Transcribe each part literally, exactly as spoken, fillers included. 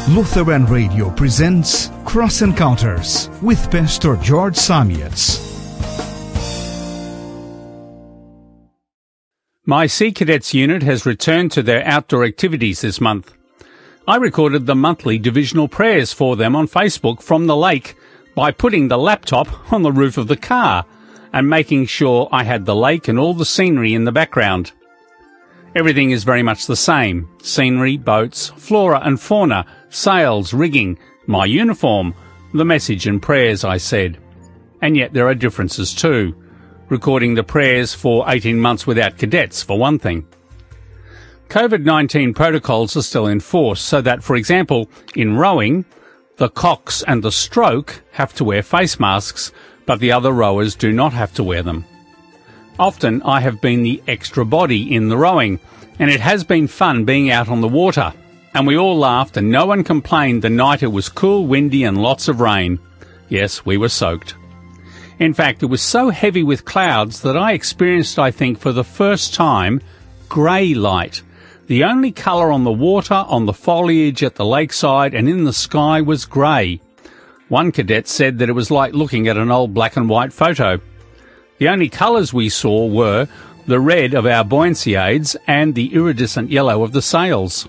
Lutheran Radio presents Cross Encounters with Pastor George Samietz. My Sea Cadets unit has returned to their outdoor activities this month. I recorded the monthly divisional prayers for them on Facebook from the lake by putting the laptop on the roof of the car and making sure I had the lake and all the scenery in the background. Everything is very much the same: scenery, boats, flora and fauna, sails, rigging, my uniform, the message and prayers I said. And yet there are differences too. Recording the prayers for eighteen months without cadets, for one thing. COVID nineteen protocols are still in force, so that, for example, in rowing, the cocks and the stroke have to wear face masks, but the other rowers do not have to wear them. Often I have been the extra body in the rowing, and it has been fun being out on the water. And we all laughed and no one complained the night it was cool, windy and lots of rain. Yes, we were soaked. In fact, it was so heavy with clouds that I experienced, I think, for the first time, grey light. The only colour on the water, on the foliage at the lakeside and in the sky was grey. One cadet said that it was like looking at an old black and white photo. The only colours we saw were the red of our buoyancy aids and the iridescent yellow of the sails.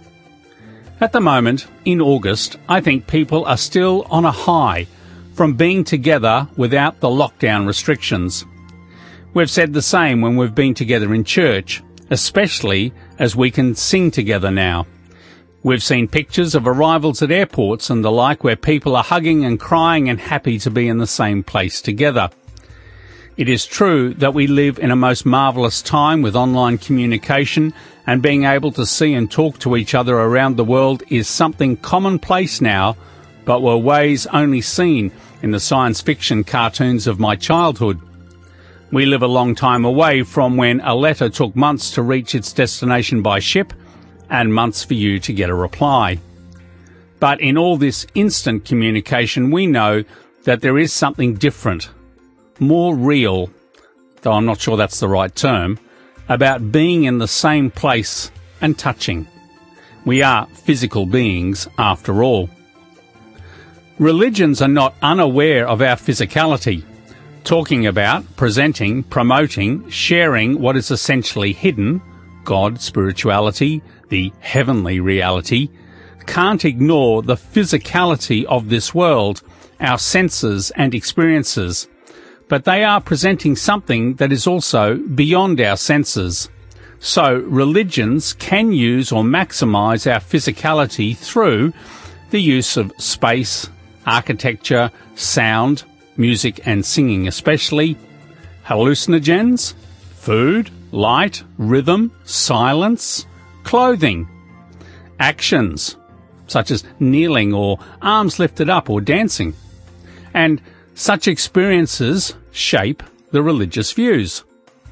At the moment, in August, I think people are still on a high from being together without the lockdown restrictions. We've said the same when we've been together in church, especially as we can sing together now. We've seen pictures of arrivals at airports and the like where people are hugging and crying and happy to be in the same place together. It is true that we live in a most marvellous time with online communication, and being able to see and talk to each other around the world is something commonplace now, but were ways only seen in the science fiction cartoons of my childhood. We live a long time away from when a letter took months to reach its destination by ship and months for you to get a reply. But in all this instant communication, we know that there is something different, more real, though I'm not sure that's the right term, about being in the same place and touching. We are physical beings after all. Religions are not unaware of our physicality, talking about, presenting, promoting, sharing what is essentially hidden, God, spirituality, the heavenly reality, can't ignore the physicality of this world, our senses and experiences. But they are presenting something that is also beyond our senses. So religions can use or maximise our physicality through the use of space, architecture, sound, music and singing especially, hallucinogens, food, light, rhythm, silence, clothing, actions such as kneeling or arms lifted up or dancing, and such experiences shape the religious views.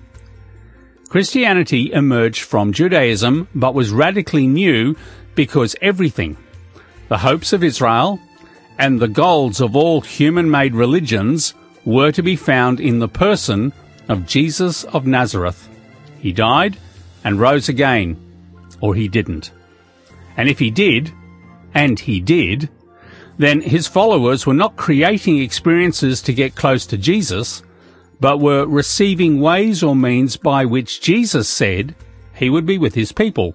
Christianity emerged from Judaism but was radically new because everything, the hopes of Israel and the goals of all human-made religions, were to be found in the person of Jesus of Nazareth. He died and rose again, or he didn't. And if he did, and he did, then his followers were not creating experiences to get close to Jesus, but were receiving ways or means by which Jesus said he would be with his people.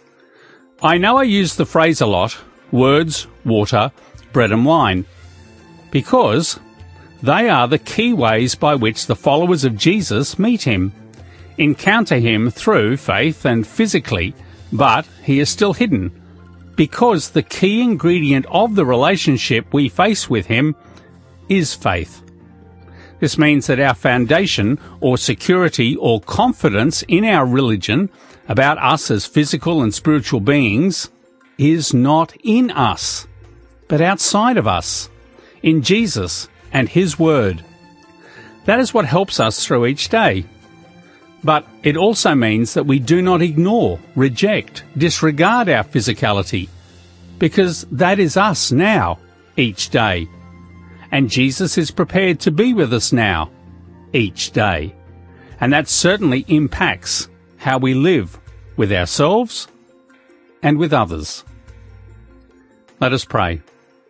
I know I use the phrase a lot, words, water, bread and wine, because they are the key ways by which the followers of Jesus meet him, encounter him through faith and physically, but he is still hidden, because the key ingredient of the relationship we face with him is faith. This means that our foundation or security or confidence in our religion about us as physical and spiritual beings is not in us, but outside of us, in Jesus and his word. That is what helps us through each day. But it also means that we do not ignore, reject, disregard our physicality, because that is us now, each day. And Jesus is prepared to be with us now, each day. And that certainly impacts how we live with ourselves and with others. Let us pray.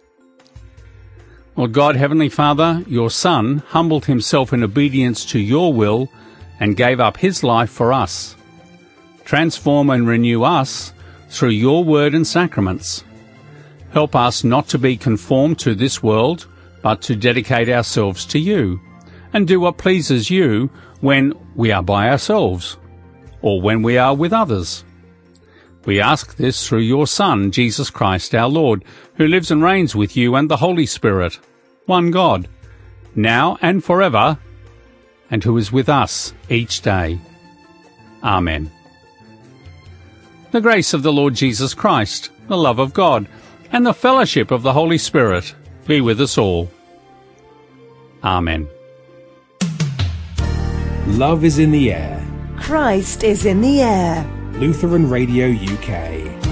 Lord God, Heavenly Father, your Son humbled himself in obedience to your will and gave up his life for us. Transform and renew us through your word and sacraments. Help us not to be conformed to this world, but to dedicate ourselves to you, and do what pleases you when we are by ourselves, or when we are with others. We ask this through your Son, Jesus Christ our Lord, who lives and reigns with you and the Holy Spirit, one God, now and forever, and who is with us each day. Amen. The grace of the Lord Jesus Christ, the love of God, and the fellowship of the Holy Spirit be with us all. Amen. Love is in the air. Christ is in the air. Lutheran Radio U K.